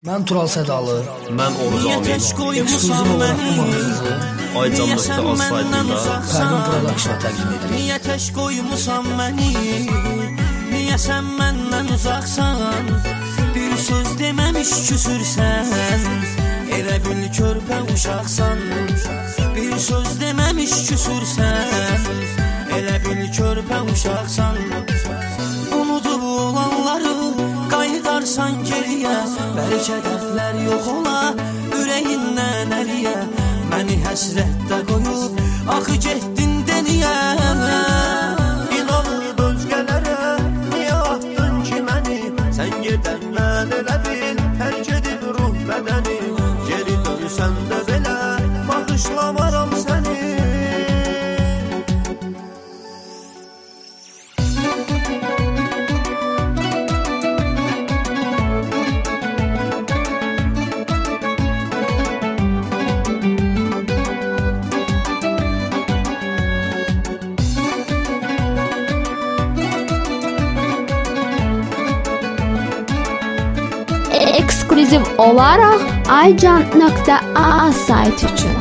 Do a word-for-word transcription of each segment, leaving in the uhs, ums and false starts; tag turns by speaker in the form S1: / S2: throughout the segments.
S1: Mən Tural Sədalı.
S2: Mən Oğuz Amin.
S1: Ekskluzif olaraq bu mağazası
S2: Aycan.az saytında
S1: Pərvin Production'a təqdim edirik.
S3: Niyə tək qoymusan məni? Niyə sən məndən uzaqsan? Bir söz deməmiş küsürsən. Elə bil körpə uşaqsan. Bir söz deməmiş küsürsən. Elə bil körpə uşaqsan. Unudub olanları qayıdarsan geriyə. Bəlkə dərdlər yox ola ürəyindən əliyə. Məni həsrətdə qoyub axı getdin deniyə.
S4: İnanıb özgələrə niyə atdın ki məni? Sən gedəndən elə bil tərk edib ruh bədəni. Geri dönsən də belə bağışlamaram səni.
S5: Ekskluzif olaraq Aycan.az saytı üçün.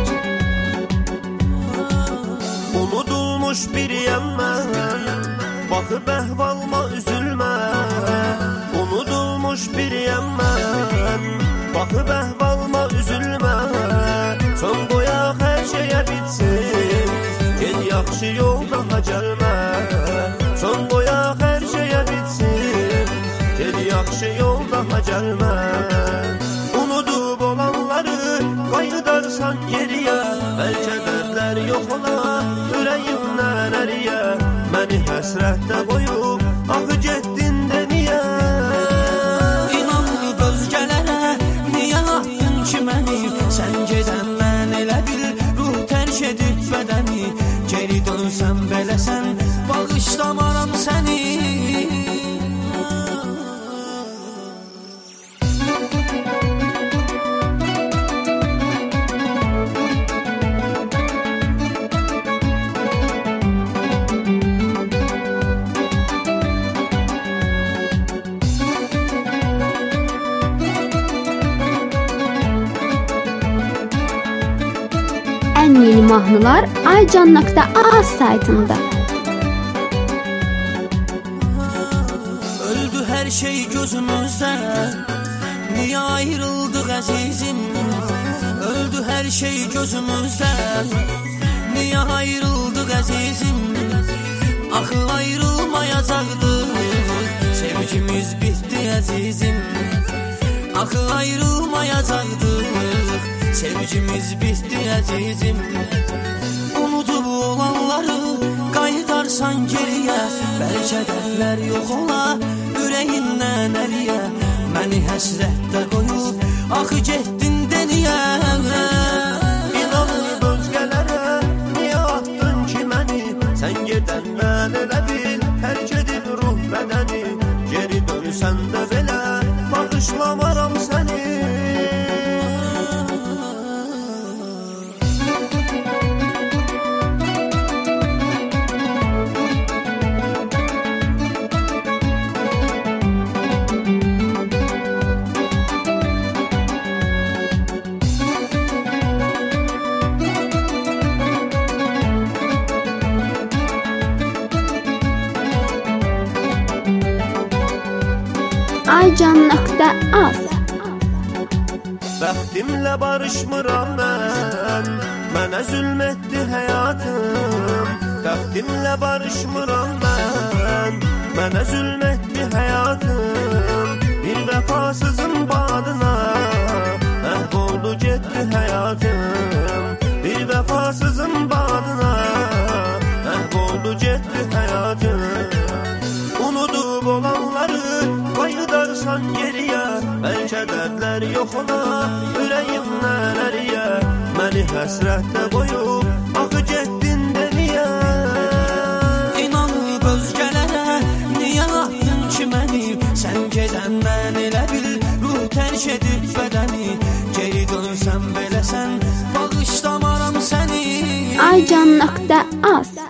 S4: Unudulmuş biriyəm mən, baxıb əhvalıma üzülmə. Unudulmuş biriyəm mən, baxıb əhvalıma üzülmə. Son qoyaq hər şeyə bitsin, ged yaxşı yoldaha gəlmə. Son qoyaq hər şeyə bitsin, ged yaxşı yoldaha gəlmə. Unudub olanları qayıdarsan geriyə. Bəlkə dərdlər yox ola ürəyimdən əliyə. Məni həsrətdə qoyub axı getdin deniyə.
S3: İnanıb özgələrə niyə atdın ki məni? Sən gedəndən elə bil ruh tərk edib bədəni. Geri dönsən beləsən bağışlamaram səni.
S5: Ən yeni mahnılar Aycan.az saytında.
S3: Öldü hər şey gözümüzdə. Niyə ayrıldıq əzizim? Öldü hər şey gözümüzdə. Niyə ayrıldıq əzizim? Axı ayrılmayacaqdıq. Sevgimiz bitdi əzizim. Axı ayrılmayacaqdıq. Sevgimiz bitdi əzizim. Unudub olanları qayıdarsan geriyə. Bəlkə dərdlər yox ola ürəyindən əliyə. Məni həsrətdə qoyub axı getdin deniyə.
S4: İnanıb özgələrə niyə atdın ki məni? Sən gedəndən elə bil tərk edib ruh bədəni. Geri dönsən də belə bağışlamaram səni.
S5: Aycan.az.
S4: Bəxtimlə barışmıram mən, mənə zülm etdi həyatım. Bəxtimlə barışmıram mən, mənə zülm etdi həyatım. Bir vəfasızın badına məhv oldu getdi həyatım. Bir vəfasızın badına məhv oldu getdi həyatım. Unudub olanları qayıdarsan geriyə. Bəlkə dərdlər yox ola ürəyimdən əliyə. Məni həsrətdə qoyub axı getdin deniyə.
S3: İnanıb özgələrə niyə atdın ki məni? Sən gedəndən elə bil ruh tərk edib bədəni. Geri dönsən beləsən bağışlamaram səni.
S5: Aycan.az.